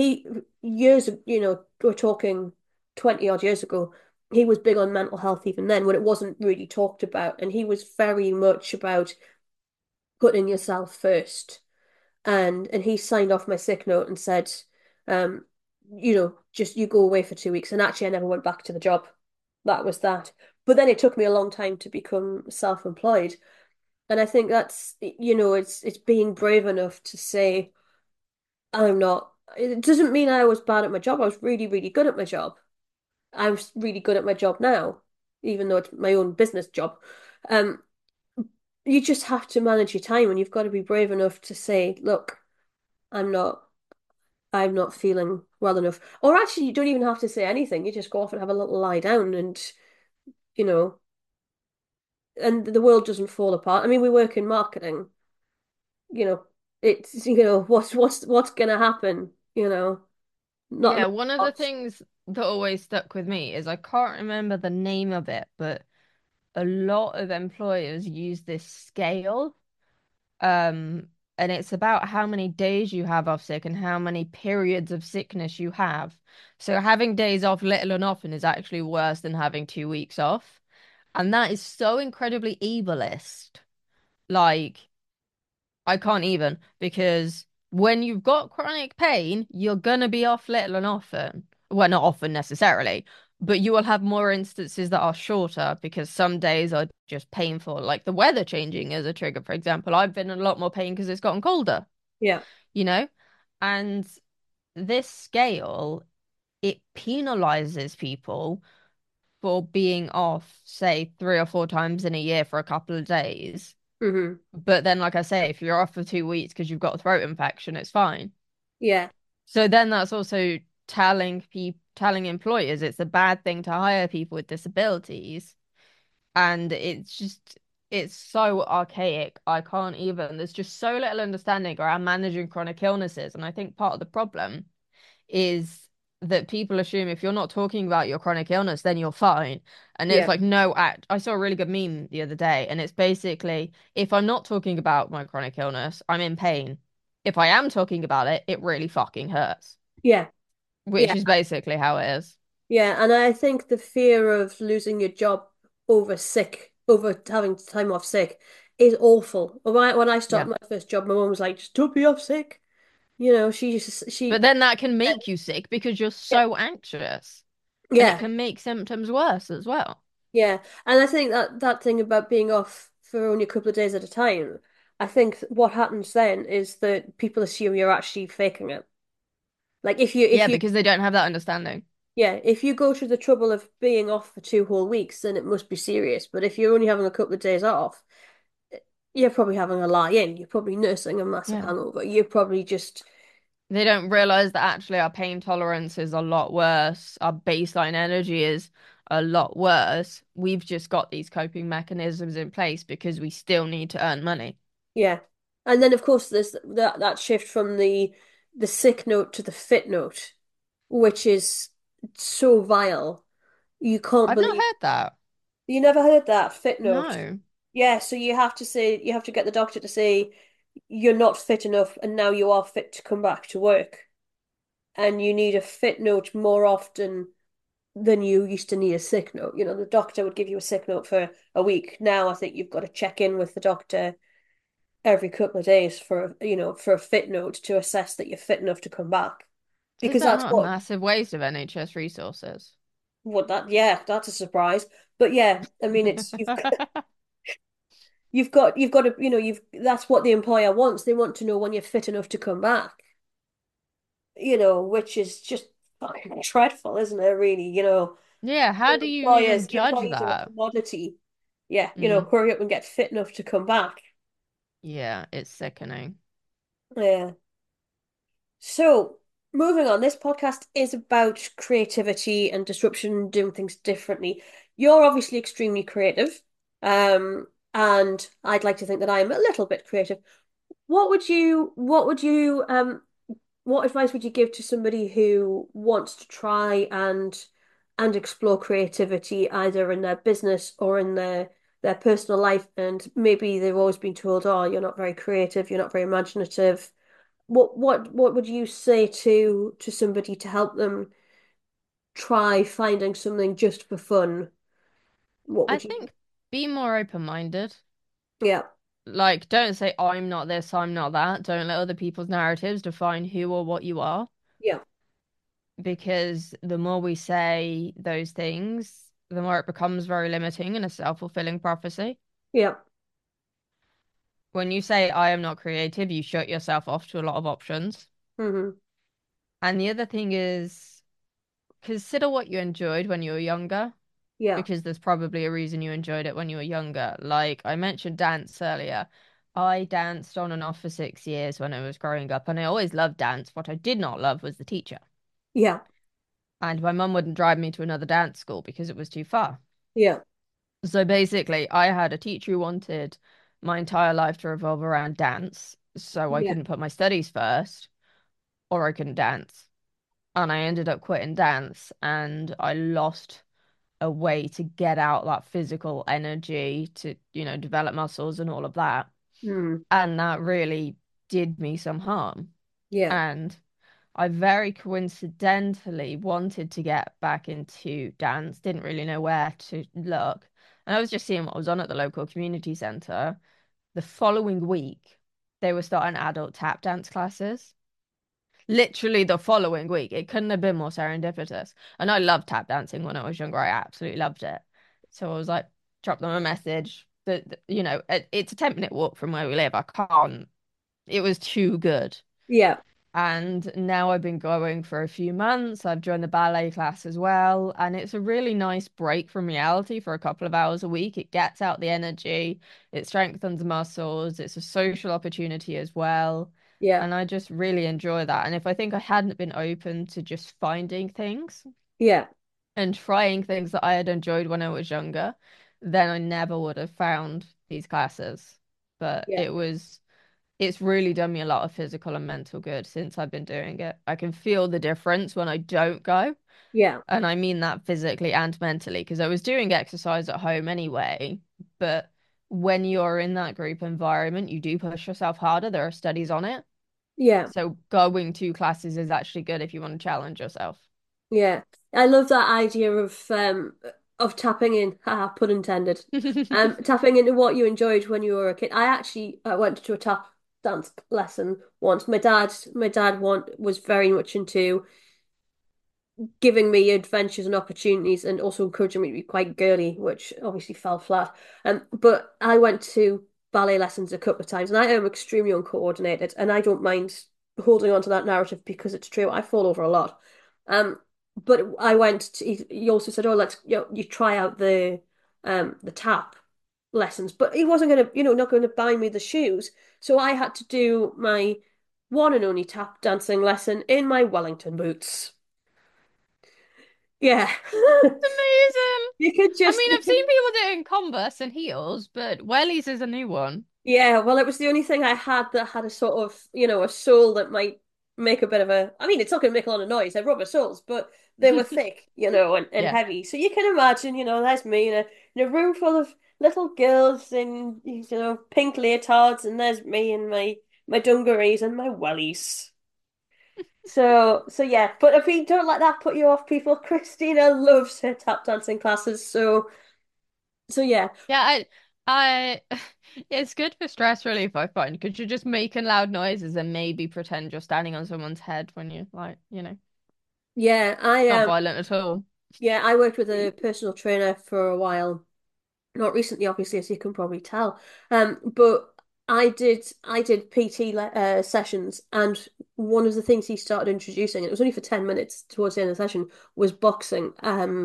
we're talking 20 odd years ago. He was big on mental health even then when it wasn't really talked about, and he was very much about putting yourself first, and he signed off my sick note and said, um, just you go away for 2 weeks. And actually, I never went back to the job. That was that. But then it took me a long time to become self-employed, and I think that's it's being brave enough to say I'm not. It doesn't mean I was bad at my job. I was really, really good at my job. I'm really good at my job now, even though it's my own business job. Um, you just have to manage your time, and you've got to be brave enough to say, look, I'm not. I'm not feeling well enough. Or actually, you don't even have to say anything. You just go off and have a little lie down, you know, and the world doesn't fall apart. I mean, we work in marketing, you know, it's, what's gonna happen, not Yeah, many one of the jobs. things that always stuck with me is I can't remember the name of it, but a lot of employers use this scale. Um, and it's about how many days you have off sick and how many periods of sickness you have. So having days off little and often is actually worse than having 2 weeks off. And that is so incredibly ableist. Like, I can't even because when you've got chronic pain, you're gonna be off little and often. Well, not often necessarily, but you will have more instances that are shorter because some days are just painful. Like the weather changing is a trigger, for example. I've been in a lot more pain because it's gotten colder, Yeah. you know? And this scale, it penalizes people for being off, say, 3 or 4 times in a year for a couple of days. Hmm. But then, like I say, if you're off for 2 weeks because you've got a throat infection, it's fine. Yeah. So then that's also telling employers it's a bad thing to hire people with disabilities. And it's so archaic. I can't even, there's just so little understanding around managing chronic illnesses. And I think part of the problem is that people assume if you're not talking about your chronic illness, then you're fine. And it's Yeah. like, no, I saw a really good meme the other day, and it's basically if I'm not talking about my chronic illness, I'm in pain. If I am talking about it, it really fucking hurts, Yeah. which Yeah. is basically how it is. Yeah. And I think the fear of losing your job over having time off sick is awful. When I Yeah. started my first job, my mom was like, just don't be off sick. But then that can make you sick because you're Yeah, so anxious, and it yeah, can make symptoms worse as well. yeah. And I think that thing about being off for only a couple of days at a time, I think what happens then is that people assume you're actually faking it. Like Yeah, because they don't have that understanding. if you go to the trouble of being off for 2 whole weeks, then it must be serious. But if you're only having a couple of days off, you're probably having a lie in. You're probably nursing a massive Yeah. hangover. You're probably just, They don't realize that actually our pain tolerance is a lot worse. Our baseline energy is a lot worse. We've just got these coping mechanisms in place because we still need to earn money. Yeah. And then of course there's that shift from the sick note to the fit note, which is so vile. You can't I've not believe heard that. you never heard that fit note. No. Yeah, so you have to get the doctor to say you're not fit enough and now you are fit to come back to work. And you need a fit note more often than you used to need a sick note. You know, the doctor would give you a sick note for a week. Now I think you've got to check in with the doctor every couple of days for, for a fit note to assess that you're fit enough to come back. Is Because that that's not a what massive waste of NHS resources? yeah, that's a surprise. But yeah, I mean it's you've got to, you've that's what the employer wants. They want to know when you're fit enough to come back. Which is just fucking dreadful, isn't it, really? Yeah, how do you even judge Employees are a that? commodity. Yeah, Mm. hurry up and get fit enough to come back. Yeah, it's sickening. Yeah. So, moving on, this podcast is about creativity and disruption, doing things differently. You're obviously extremely creative, and I'd like to think that I am a little bit creative. What advice would you give to somebody who wants to try and explore creativity either in their business or in their personal life, and maybe they've always been told, "Oh, you're not very creative, you're not very imaginative." What would you say to somebody to help them try finding something just for fun? What I would you? think be more open-minded. Yeah, Like, don't say, I'm not this, I'm not that. Don't let other people's narratives define who or what you are. yeah, Because the more we say those things, the more it becomes very limiting and a self-fulfilling prophecy. yeah. When you say, I am not creative, you shut yourself off to a lot of options. Mm-hmm. And the other thing is, consider what you enjoyed when you were younger, Yeah, because there's probably a reason you enjoyed it when you were younger. Like I mentioned dance earlier. I danced on and off for 6 years when I was growing up, and I always loved dance. What I did not love was the teacher. yeah, And my mum wouldn't drive me to another dance school because it was too far. yeah, So basically, I had a teacher who wanted my entire life to revolve around dance. So I yeah. couldn't put my studies first, or I couldn't dance. And I ended up quitting dance, and I lost a way to get out that physical energy to, develop muscles and all of that. Mm, And that really did me some harm. yeah, And I very coincidentally wanted to get back into dance, didn't really know where to look. And I was just seeing what was on at the local community centre. The following week, they were starting adult tap dance classes. Literally the following week. It couldn't have been more serendipitous. And I loved tap dancing when I was younger. I absolutely loved it. So I was like, drop them a message. It's a 10-minute walk from where we live. I can't. It was too good. yeah, And now I've been going for a few months. I've joined the ballet class as well. And it's a really nice break from reality for a couple of hours a week. It gets out the energy, it strengthens muscles, it's a social opportunity as well. yeah, And I just really enjoy that. And if I think I hadn't been open to just finding things yeah, and trying things that I had enjoyed when I was younger, then I never would have found these classes. But yeah, it's really done me a lot of physical and mental good since I've been doing it. I can feel the difference when I don't go. yeah, And I mean that physically and mentally, because I was doing exercise at home anyway. But when you're in that group environment, you do push yourself harder. There are studies on it. yeah. So going to classes is actually good if you want to challenge yourself. Yeah, I love that idea of tapping in, haha, pun intended. Tapping into what you enjoyed when you were a kid. I actually went to a tap dance lesson once. My dad was very much into giving me adventures and opportunities and also encouraging me to be quite girly, which obviously fell flat. But I went to ballet lessons a couple of times and I am extremely uncoordinated and I don't mind holding on to that narrative because it's true. I fall over a lot. But I went to, he also said, oh, you try out the tap lessons, but he wasn't going to, not going to buy me the shoes. So I had to do my one and only tap dancing lesson in my Wellington boots. Yeah. Amazing. You could I just mean, you I've could seen people doing Converse and heels, but wellies is a new one. yeah, well it was the only thing I had that had a sort of, a sole that might make a bit of a I mean it's not gonna make a lot of noise, they're rubber soles, but they were thick, and Yeah. heavy. So you can imagine, there's me in a room full of little girls in pink leotards, and there's me in my dungarees and my wellies. So yeah, but if you don't let that put you off people, Christina loves her tap dancing classes. So yeah. Yeah, it's good for stress relief, I find, because you're just making loud noises and maybe pretend you're standing on someone's head when you like, Yeah, it's not violent at all. I worked with a personal trainer for a while. Not recently, obviously, as you can probably tell. But I did PT sessions, and one of the things he started introducing, and it was only for 10 minutes towards the end of the session, was boxing.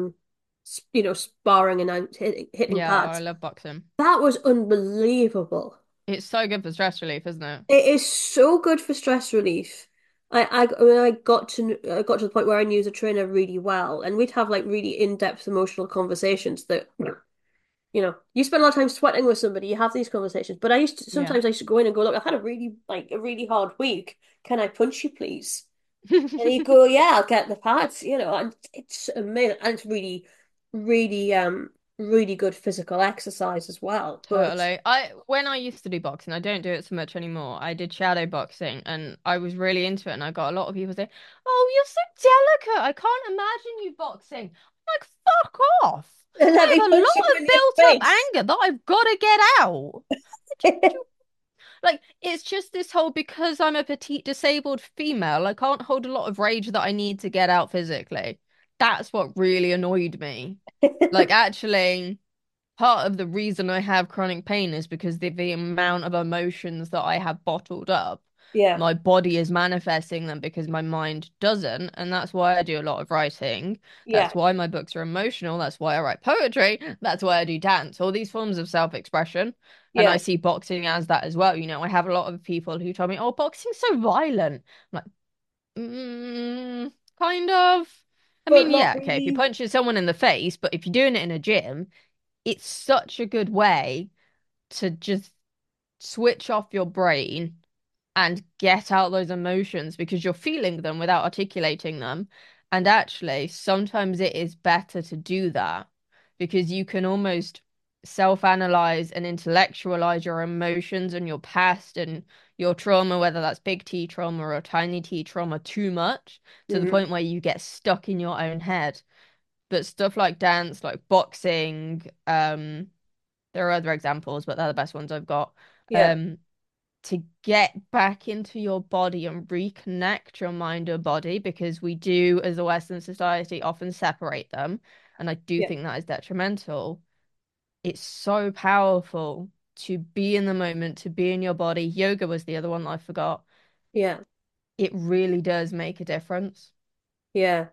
Sparring and out hitting Yeah, I pads. love boxing. That was unbelievable. It's so good for stress relief, isn't it? It is so good for stress relief. When I got to the point where I knew the trainer really well, and we'd have like really in-depth emotional conversations that you spend a lot of time sweating with somebody, you have these conversations. But Yeah. I used to go in and go, look, I've had a really hard week. Can I punch you, please? And you go, yeah, I'll get the pads, and it's amazing. And it's really, really, really good physical exercise as well. But Totally. When I used to do boxing, I don't do it so much anymore. I did shadow boxing and I was really into it and I got a lot of people saying, "Oh, you're so delicate. I can't imagine you boxing." I'm like, "Fuck off. let I me have a punch you lot in of the built up face. anger that I've got to get out." Like, it's just this whole because I'm a petite disabled female, I can't hold a lot of rage that I need to get out physically. That's what really annoyed me. Like, actually, part of the reason I have chronic pain is because the amount of emotions that I have bottled up, Yeah, my body is manifesting them because my mind doesn't. And that's why I do a lot of writing. yeah, That's why my books are emotional. That's why I write poetry. That's why I do dance, all these forms of self-expression. And I yeah. see boxing as that as well. I have a lot of people who tell me, oh, boxing's so violent. I'm like, kind of. I But mean, not yeah, okay, if you're really. punching someone in the face, but if you're doing it in a gym, it's such a good way to just switch off your brain and get out those emotions because you're feeling them without articulating them. And actually, sometimes it is better to do that because you can almost self-analyze and intellectualize your emotions and your past and your trauma, whether that's big T trauma or tiny T trauma, too much to the Mhm. point where you get stuck in your own head. But stuff like dance, like boxing, there are other examples, but they're the best ones I've got. Yeah, Um, to get back into your body and reconnect your mind or body, because we do, as a Western society, often separate them. And I do yeah, think that is detrimental. It's so powerful to be in the moment, to be in your body. Yoga was the other one that I forgot. yeah. It really does make a difference. Yeah.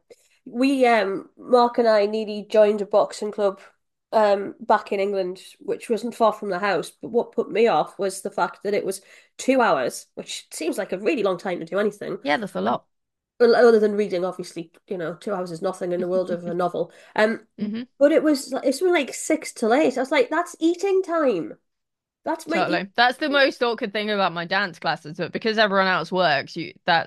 Mark and I nearly joined a boxing club back in England, which wasn't far from the house. But what put me off was the fact that it was 2 hours, which seems like a really long time to do anything. Yeah, that's a Um, lot. well, other than reading, obviously, 2 hours is nothing in the world of a novel. Hmm. But it's been like 6 till 8. I was like, that's eating time. That's my eat. Totally. That's the most awkward thing about my dance classes, but because everyone else works,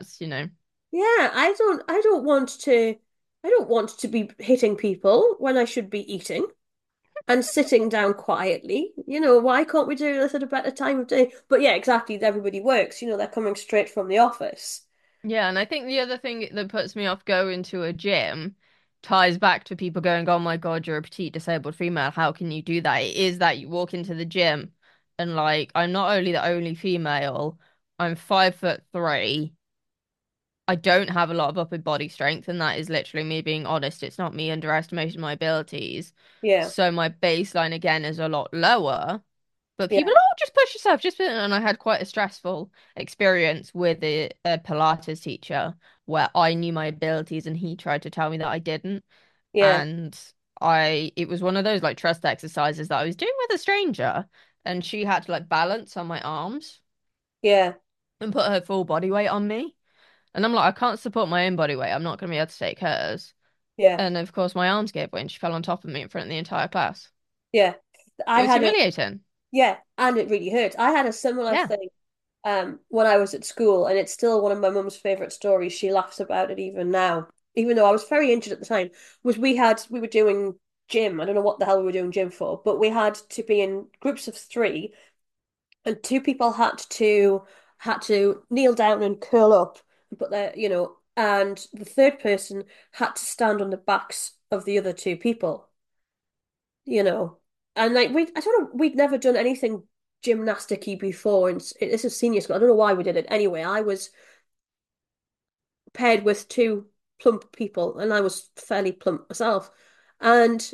Yeah, I don't want to be hitting people when I should be eating and sitting down quietly. Why can't we do this at a better time of day? But yeah, exactly. Everybody works. They're coming straight from the office. Yeah, and I think the other thing that puts me off going to a gym ties back to people going, "Oh my God, you're a petite disabled female. How can you do that?" It is that you walk into the gym and like I'm not only the only female, I'm 5'3". I don't have a lot of upper body strength, and that is literally me being honest. It's not me underestimating my abilities. Yeah, So my baseline again is a lot lower. But yeah, people, oh, just push yourself, and I had quite a stressful experience with a Pilates teacher where I knew my abilities and he tried to tell me that I didn't. yeah, And it was one of those like trust exercises that I was doing with a stranger, and she had to like balance on my arms yeah, and put her full body weight on me. And I'm like, I can't support my own body weight. I'm not going to be able to take hers. Yeah. And of course, my arms gave way and she fell on top of me in front of the entire class. Yeah. It I was had a humiliating. Yeah, and it really hurt. I had a similar Yeah. thing when I was at school, and it's still one of my mum's favorite stories. She laughs about it even now, even though I was very injured at the time. Was we were doing gym. I don't know what the hell we were doing gym for, but we had to be in groups of three, and two people had to kneel down and curl up and put their, and the third person had to stand on the backs of the other two people, you know. And like I don't know, we'd never done anything gymnasticy before, and this is senior school. I don't know why we did it. Anyway, I was paired with two plump people, and I was fairly plump myself. And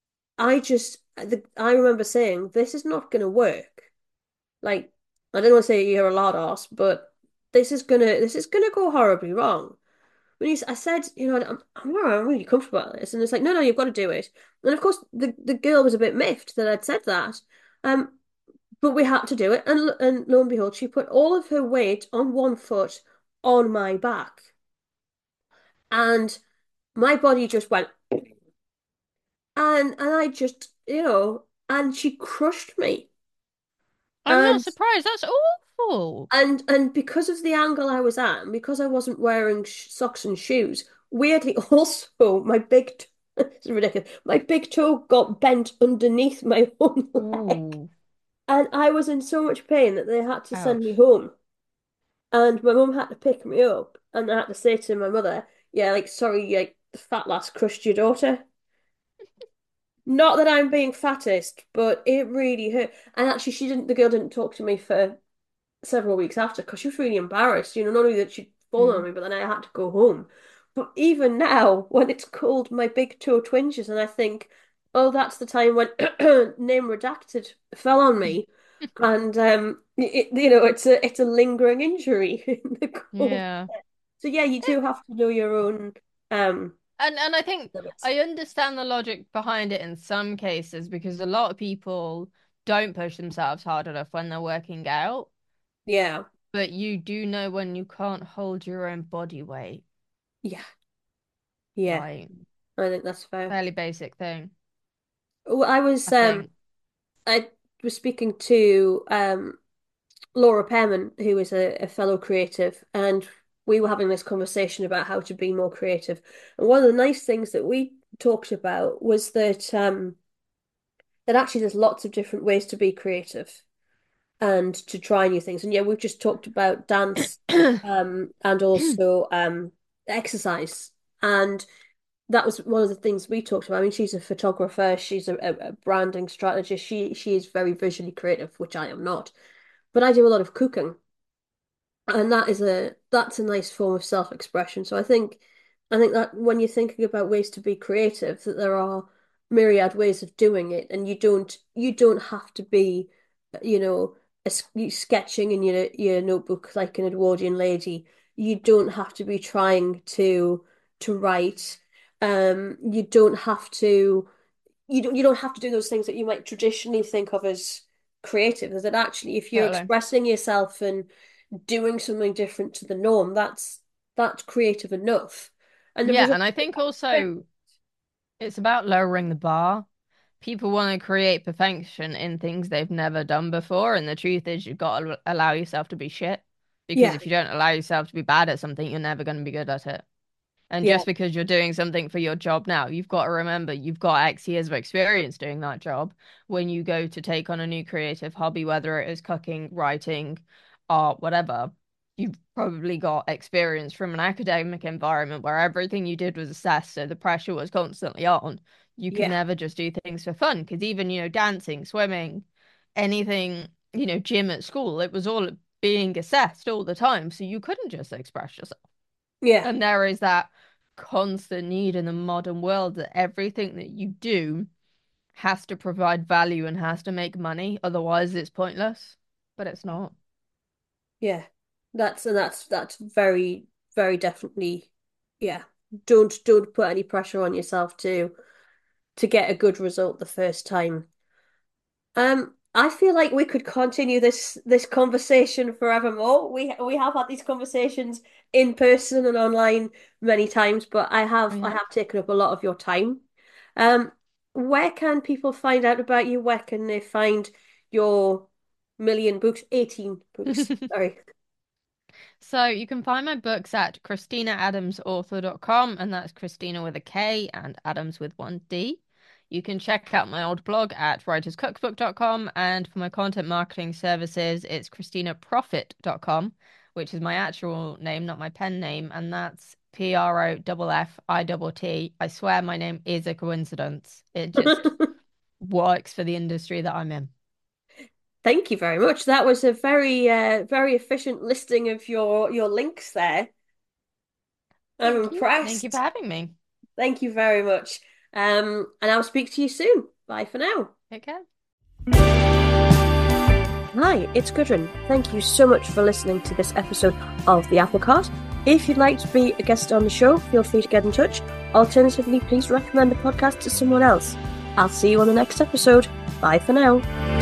I remember saying, "This is not going to work." Like, I don't want to say you're a lard ass, but this is gonna go horribly wrong. I said, I'm really comfortable at this, and it's like, no, you've got to do it. And of course, the girl was a bit miffed that I'd said that, um, but we had to do it, and lo and behold, she put all of her weight on one foot on my back, and my body just went, and I just, and she crushed me, I'm not and surprised. That's awful. and because of the angle I was at, and because I wasn't wearing sh socks and shoes, weirdly also my big toe, it's ridiculous. My big toe got bent underneath my own leg, Ooh, and I was in so much pain that they had to send me ouch. home. And my mum had to pick me up, and I had to say to my mother, "Yeah, like sorry, like the fat lass crushed your daughter." Not that I'm being fattest, but it really hurt. And actually, the girl didn't talk to me for several weeks after because she was really embarrassed. Not only that she'd fallen on Mm. me, but then I had to go home. But even now, when it's called my big toe twinges, and I think, oh, that's the time when name redacted fell on me, and it's a lingering injury in the cold. Yeah. So yeah, you do have to know your own um And I think limits. I understand the logic behind it in some cases because a lot of people don't push themselves hard enough when they're working out, Yeah, but you do know when you can't hold your own body weight. yeah, yeah. Like, I think that's fair. fairly basic thing, Well, I think. I was speaking to Laura Pearman, who is a fellow creative, and we were having this conversation about how to be more creative. And one of the nice things that we talked about was that actually there's lots of different ways to be creative and to try new things. And yeah, we've just talked about dance, and also exercise. And that was one of the things we talked about. I mean, she's a photographer, she's a branding strategist. She is very visually creative, which I am not. But I do a lot of cooking, and that's a nice form of self-expression. So I think that when you're thinking about ways to be creative, that there are myriad ways of doing it, and you don't have to be, you know, you sketching in your notebook like an Edwardian lady. You don't have to be trying to write. You don't have to you don't have to do those things that you might traditionally think of as creative. Is that actually, if you're Totally. expressing yourself and doing something different to the norm, that's creative enough. And the Yeah, result. and I think also it's about lowering the bar. People want to create perfection in things they've never done before, and the truth is you've got to allow yourself to be shit. Because Yeah, if you don't allow yourself to be bad at something, you're never going to be good at it. And yeah, just because you're doing something for your job now, you've got to remember you've got X years of experience doing that job. When you go to take on a new creative hobby, whether it is cooking, writing, art, whatever, you've probably got experience from an academic environment where everything you did was assessed, so the pressure was constantly on. You could yeah, never just do things for fun because even, dancing, swimming, anything, gym at school, it was all being assessed all the time. So you couldn't just express yourself. yeah, And there is that constant need in the modern world that everything that you do has to provide value and has to make money. Otherwise, it's pointless. But it's not. yeah. That's very, very definitely, yeah. Don't put any pressure on yourself to get a good result the first time. I feel like we could continue this conversation forevermore. We have had these conversations in person and online many times, but I Yeah. have taken up a lot of your time. Um, where can people find out about you? Where can they find your million books, 18 books? Sorry. So you can find my books at ChristinaAdamsAuthor.com, and that's Christina with a K and Adams with one D. You can check out my old blog at writerscookbook.com, and for my content marketing services, it's ChristinaProfit.com, which is my actual name, not my pen name, and that's PROFFITT. I swear my name is a coincidence. It just works for the industry that I'm in. Thank you very much. That was a very efficient listing of your links there. I'm Thank you. Thank you for impressed. having me. Thank you very much. And I'll speak to you soon. Bye for now. Take care. Hi, it's Gudrun. Thank you so much for listening to this episode of The Applecart. If you'd like to be a guest on the show, feel free to get in touch. Alternatively, please recommend the podcast to someone else. I'll see you on the next episode. Bye for now.